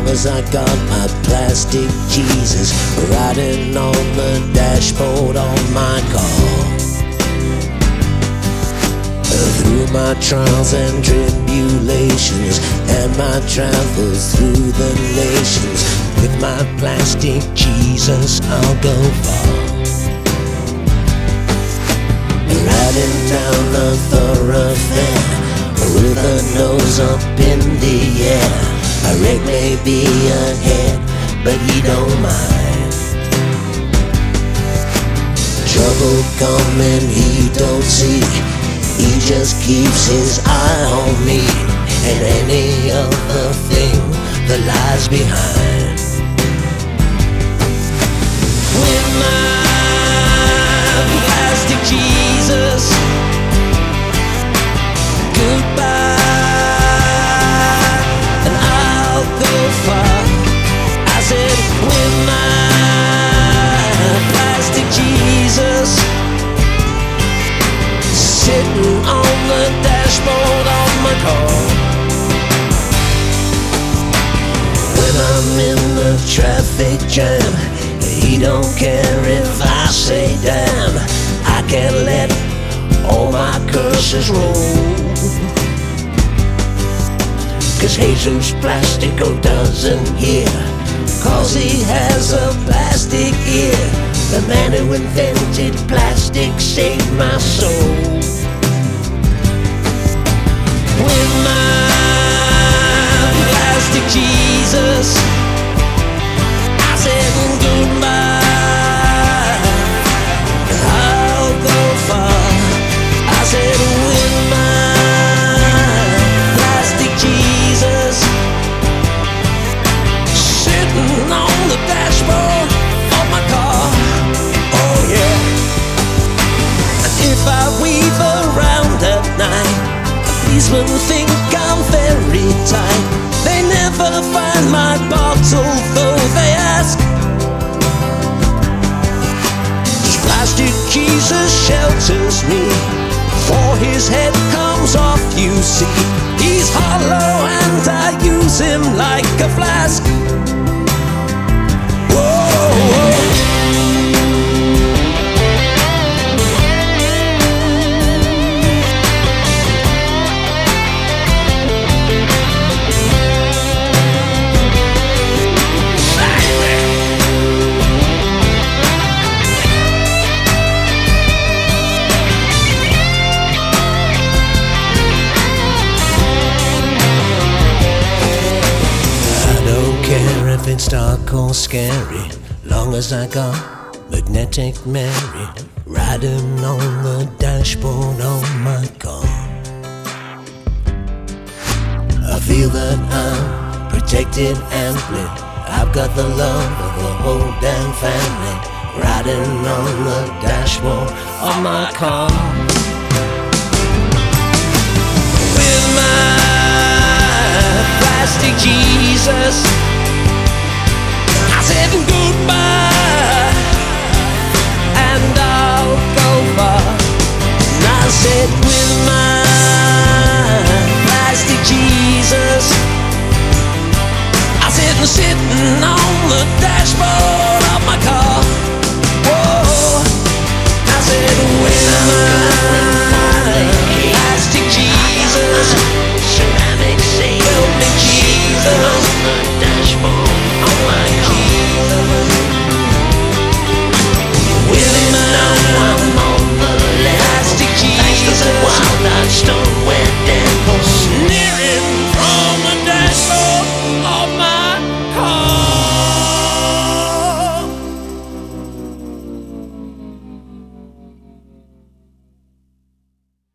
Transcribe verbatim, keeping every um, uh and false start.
as I got my plastic Jesus riding on the dashboard of my car. Through my trials and tribulations and my travels through the nations, with my plastic Jesus I'll go far. Riding down the thoroughfare with a nose up in the air. A wreck may be ahead, but he don't mind. Trouble coming he don't see, he just keeps his eye on me and any other thing that lies behind. With my plastic Jesus, goodbye, and I'll go far. I said, with my plastic Jesus, sitting on the dashboard of my car. When I'm in the traffic jam, he don't care if I say damn. I can't let all my curses roll, 'cause Jesus Plastico doesn't hear, 'cause he has a plastic ear. The man who invented plastic saved my soul. With my plastic Jesus, I said goodbye, I'll go far. I said with my plastic Jesus, sitting on the dashboard of my car. Oh yeah. And if I weave around at night, policemen think I'm very tight. They never find my bottle, though they ask. Plastic Jesus shelters me, for his head comes off, you see. He's hollow and I use him like a flask. Whoa, whoa. It's dark or scary, long as I got Magnetic Mary riding on the dashboard of my car. I feel that I'm protected amply. I've got the love of the whole damn family riding on the dashboard of my car. With my plastic Jesus, I said goodbye, and I'll go far. And I said with my plastic Jesus, I said sitting on the dashboard